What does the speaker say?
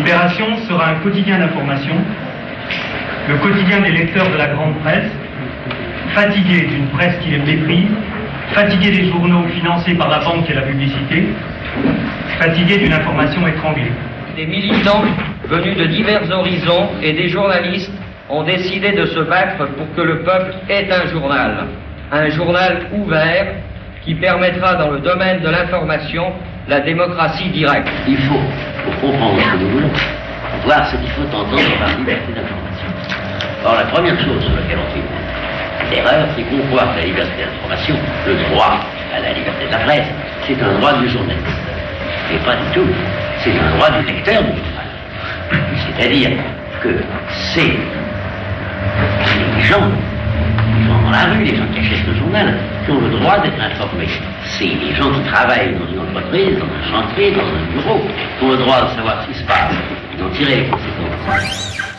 Libération sera un quotidien d'information, le quotidien des lecteurs de la grande presse, fatigué d'une presse qui les méprise, fatigué des journaux financés par la banque et la publicité, fatigué d'une information étranglée. Des militants venus de divers horizons et des journalistes ont décidé de se battre pour que le peuple ait un journal ouvert qui permettra dans le domaine de l'information la démocratie directe. Il faut, pour comprendre ce que nous voulons, voir ce qu'il faut entendre par liberté d'information. Or, la première chose sur laquelle on fait l'erreur, c'est qu'on voit que la liberté d'information, le droit à la liberté de la presse, c'est un droit du journaliste. Et pas du tout. C'est un droit du lecteur du journal. C'est-à-dire que c'est les gens dans la rue, les gens qui achètent le journal, qui ont le droit d'être informés. C'est les gens qui travaillent dans une entreprise, dans un chantier, dans un bureau, qui ont le droit de savoir ce qui se passe et d'en tirer les conséquences.